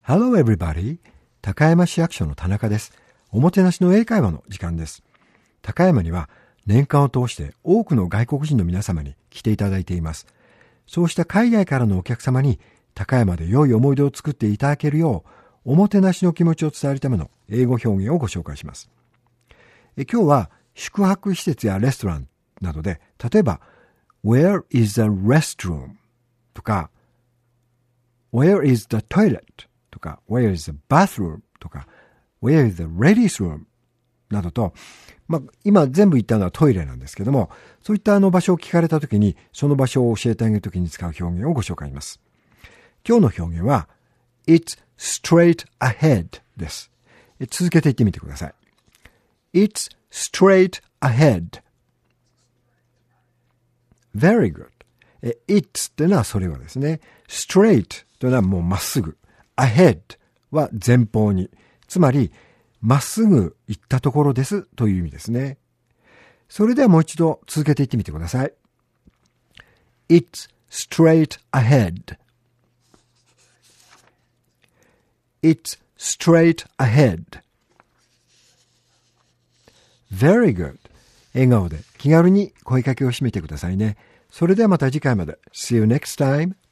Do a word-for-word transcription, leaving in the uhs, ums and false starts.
Hello everybody! 高山市役所の田中です。おもてなしの英会話の時間です。高山には年間を通して多くの外国人の皆様に来ていただいています。そうした海外からのお客様に高山で良い思い出を作っていただけるよう、おもてなしの気持ちを伝えるための英語表現をご紹介します。え今日は宿泊施設やレストランなどで、例えば Where is the restroom? とか Where is the toilet? とか Where is the bathroom? とか Where is the ladies room? などと、まあ、今全部言ったのはトイレなんですけども、そういったあの場所を聞かれたときに、その場所を教えてあげるときに使う表現をご紹介します。今日の表現は It's straight ahead です。続けて言ってみてください。It's straight ahead. Very good. It's というのはそれはですね。straight というのはもうまっすぐ。ahead は前方に。つまり、まっすぐ行ったところですという意味ですね。それではもう一度続けて言ってみてください。It's straight ahead. It's straight ahead. Very good. 笑顔で気軽に声かけを締めてくださいね。それではまた次回まで。See you next time.